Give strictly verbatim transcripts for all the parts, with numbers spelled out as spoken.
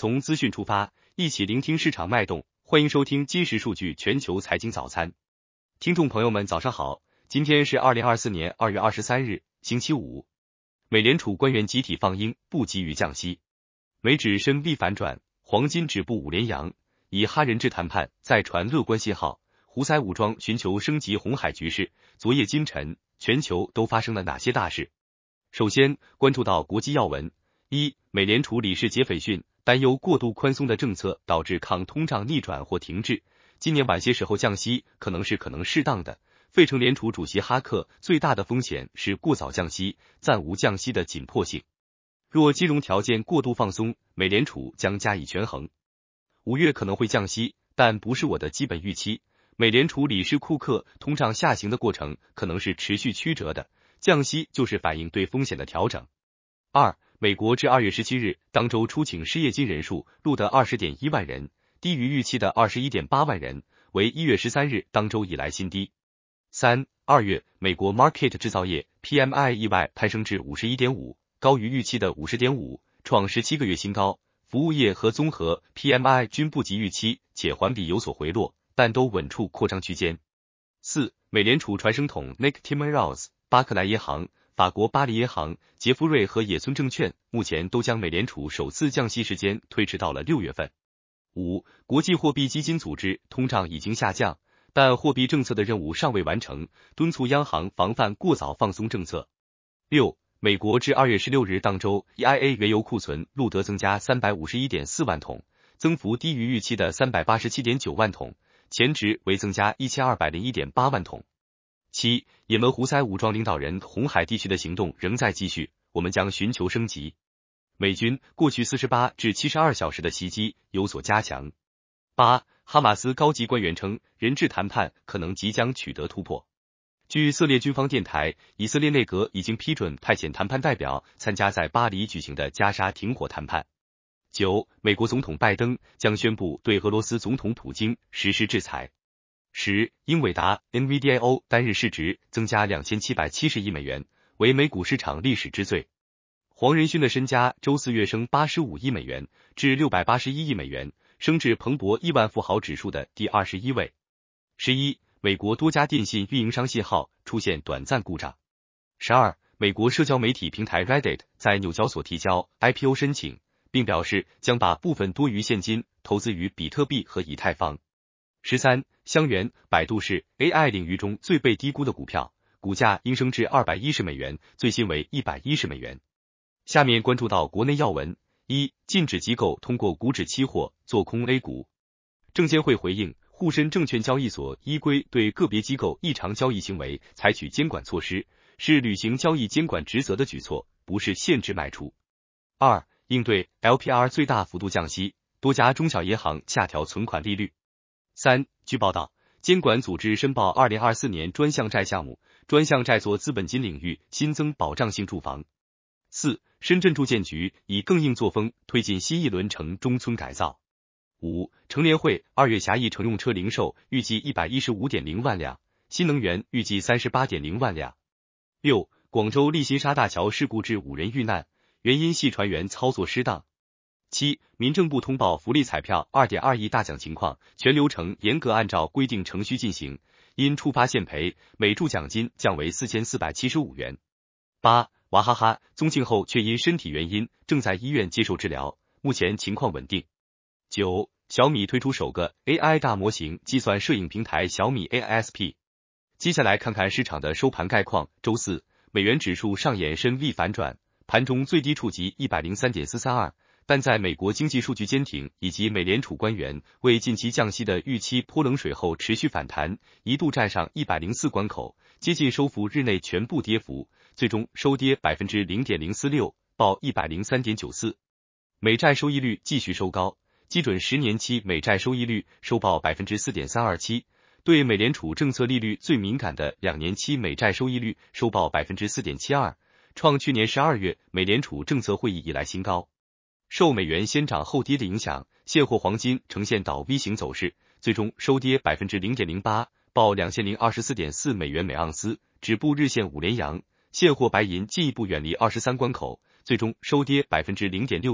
从资讯出发，一起聆听市场脉动。欢迎收听今时数据全球财经早餐。听众朋友们早上好，今天是二零二四年二月二十三日，星期五。美联储官员集体放鹰，不急于降息。美指深 V 反转，黄金止步五连阳，以哈人质谈判再传乐观信号。胡塞武装寻求升级红海局势，昨夜今晨，全球都发生了哪些大事？首先关注到国际要闻。一、美联储理事杰斐逊担忧过度宽松的政策导致抗通胀逆转或停滞，今年晚些时候降息可能是可能适当的。费城联储主席哈克最大的风险是过早降息，暂无降息的紧迫性。若金融条件过度放松，美联储将加以权衡。五月可能会降息，但不是我的基本预期。美联储理事库克，通胀下行的过程可能是持续曲折的，降息就是反映对风险的调整。二、美国至二月十七日当周出请失业金人数录得 二十点一万人，低于预期的 二十一点八万人，为一月十三日当周以来新低。三、二月美国 Market 制造业 P M I 意外攀升至 五十一点五， 高于预期的 五十点五， 创十七个月新高。服务业和综合 P M I 均不及预期，且环比有所回落，但都稳处扩张区间。四、美联储传声筒 Nick Timiraos， 巴克莱银行、法国巴黎银行、杰夫瑞和野村证券目前都将美联储首次降息时间推迟到了六月份。五、国际货币基金组织通胀已经下降，但货币政策的任务尚未完成，敦促央行防范过早放松政策。六、美国至二月十六日当周 E I A 原油库存录得增加 三百五十一点四万桶，增幅低于预期的 三百八十七点九万桶，前值为增加 一千二百零一点八万桶。七、也门胡塞武装领导人红海地区的行动仍在继续，我们将寻求升级。美军过去四十八至七十二小时的袭击有所加强。八、哈马斯高级官员称，人质谈判可能即将取得突破。据以色列军方电台，以色列内阁已经批准派遣谈判代表参加在巴黎举行的加沙停火谈判。九、美国总统拜登将宣布对俄罗斯总统普京实施制裁。十、英伟达 N V D A O 单日市值增加两千七百七十亿美元，为美股市场历史之最。黄仁勋的身家周四跃升八十五亿美元，至六百八十一亿美元，升至彭博亿万富豪指数的第二十一位。十一、美国多家电信运营商信号出现短暂故障。十二、美国社交媒体平台 Reddit 在纽交所提交 I P O 申请，并表示将把部分多余现金投资于比特币和以太坊。十三、香园，百度是 A I 领域中最被低估的股票，股价应升至二百一十美元，最新为一百一十美元。下面关注到国内要闻。一、禁止机构通过股指期货做空 A 股。证监会回应，沪深证券交易所依规对个别机构异常交易行为采取监管措施，是履行交易监管职责的举措，不是限制卖出。二、应对 L P R 最大幅度降息，多家中小银行下调存款利率。三、据报道，监管组织申报二零二四年专项债项目，专项债做资本金领域新增保障性住房。四、深圳住建局以更硬作风推进新一轮城中村改造。五、乘联会二月狭义乘用车零售预计 一百一十五点零万辆，新能源预计 三十八点零万辆。六、广州立新沙大桥事故致五人遇难，原因系船员操作失当。七、民政部通报福利彩票 二点二亿大奖情况，全流程严格按照规定程序进行，因触发限赔，每注奖金降为四千四百七十五元。八、娃哈哈宗庆后却因身体原因正在医院接受治疗，目前情况稳定。九、小米推出首个 A I 大模型计算摄影平台小米 A I S P。接下来看看市场的收盘概况。周四，美元指数上演深 V 反转，盘中最低触及 一百零三点四三二。但在美国经济数据坚挺以及美联储官员为近期降息的预期泼冷水后持续反弹，一度站上一百零四关口，接近收复日内全部跌幅，最终收跌 百分之零点零四六， 报 一百零三点九四。美债收益率继续收高，基准十年期美债收益率收报 百分之四点三二七， 对美联储政策利率最敏感的两年期美债收益率收报 百分之四点七二， 创去年十二月美联储政策会议以来新高。受美元先涨后跌的影响，现货黄金呈现倒 V 型走势，最终收跌 百分之零点零八， 报 两千零二十四点四美元每盎司，止步日线五连阳。现货白银进一步远离二十三关口，最终收跌 百分之零点六一，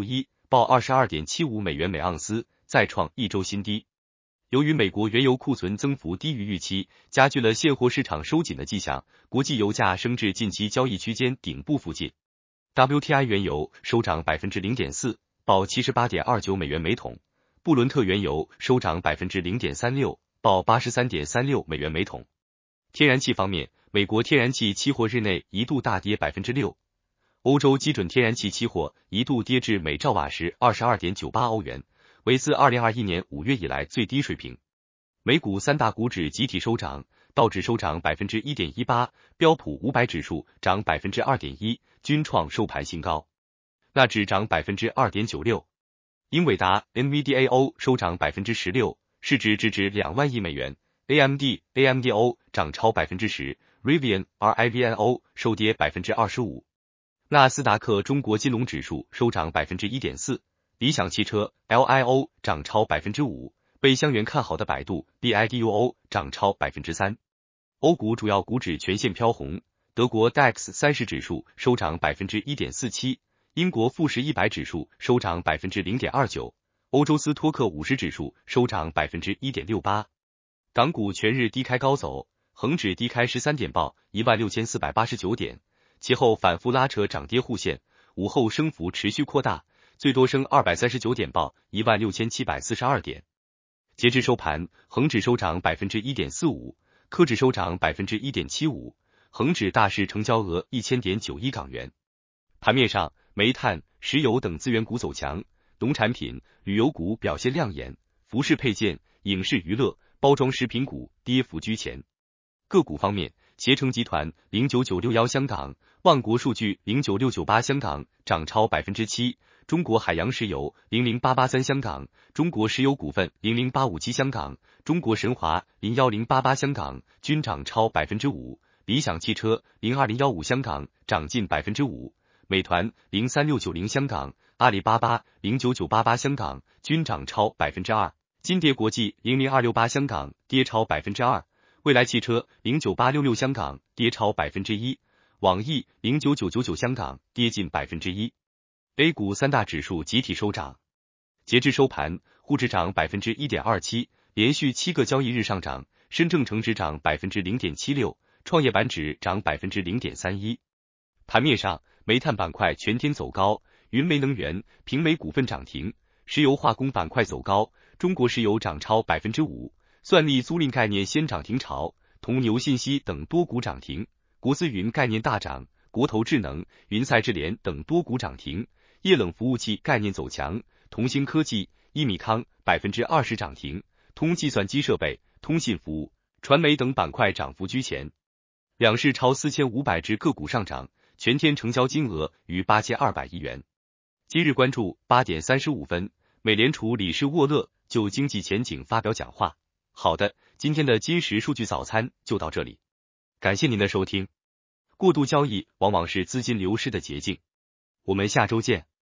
报 二十二点七五美元每盎司，再创一周新低。由于美国原油库存增幅低于预期，加剧了现货市场收紧的迹象，国际油价升至近期交易区间顶部附近。W T I 原油收涨 百分之零点四， 报 七十八点二九美元每桶。布伦特原油收涨 百分之零点三六， 报 八十三点三六美元每桶。天然气方面，美国天然气期货日内一度大跌 百分之六， 欧洲基准天然气期货一度跌至每兆瓦时 二十二点九八欧元，为自二零二一年五月以来最低水平。美股三大股指集体收涨，道指收涨 百分之一点一八， 标普五百指数涨 百分之二点一， 均创收盘新高。纳指涨 百分之二点九六， 英伟达 N V D A O 收涨 百分之十六， 市值直至两万亿美元。A M D A M D O 涨超 百分之十， Rivian R I V N O 收跌 百分之二十五。纳斯达克中国金龙指数收涨 百分之一点四， 理想汽车 L I O 涨超 百分之五， 被香园看好的百度 B I D U O 涨超 百分之三。欧股主要股指全线飘红，德国 D A X 三十指数收涨 百分之一点四七， 英国富时一百指数收涨 百分之零点二九， 欧洲斯托克五十指数收涨 百分之一点六八。港股全日低开高走，恒指低开十三点报 一万六千四百八十九点，其后反复拉扯涨跌互现，午后升幅持续扩大，最多升二百三十九点报 一万六千七百四十二点。截至收盘，恒指收涨 百分之一点四五， 科指收涨 百分之一点七五， 恒指大市成交额 一千点九一港元。盘面上，煤炭、石油等资源股走强，农产品、旅游股表现亮眼，服饰配件、影视娱乐、包装食品股跌幅居前。个股方面，携程集团零九九六一香港、万国数据零九六九八香港涨超 百分之七， 中国海洋石油零零八八三香港、中国石油股份零零八五七香港、中国神华零一零八八香港均涨超 百分之五， 理想汽车零二零一五香港涨近 百分之五， 美团零三六九零香港、阿里巴巴零九九八八香港均涨超 百分之二， 金蝶国际零零二六八香港跌超 百分之二，蔚来汽车零九八六六香港跌超 百分之一， 网易零九九九九香港跌近 百分之一。 A 股三大指数集体收涨。截至收盘，沪指涨 百分之一点二七， 连续七个交易日上涨，深证成指涨 百分之零点七六， 创业板指涨 百分之零点三一。 盘面上，煤炭板块全天走高，云煤能源、平煤股份涨停，石油化工板块走高，中国石油涨超 百分之五，算力租赁概念先涨停潮，铜牛信息等多股涨停，国资云概念大涨，国投智能、云赛智联等多股涨停，液冷服务器概念走强，同兴科技、一米康 百分之二十 涨停，通计算机设备、通信服务、传媒等板块涨幅居前。两市超四千五百只个股上涨，全天成交金额逾八千二百亿元。今日关注八点三十五分，美联储理事沃勒就经济前景发表讲话。好的，今天的金石数据早餐就到这里，感谢您的收听。过度交易往往是资金流失的捷径，我们下周见。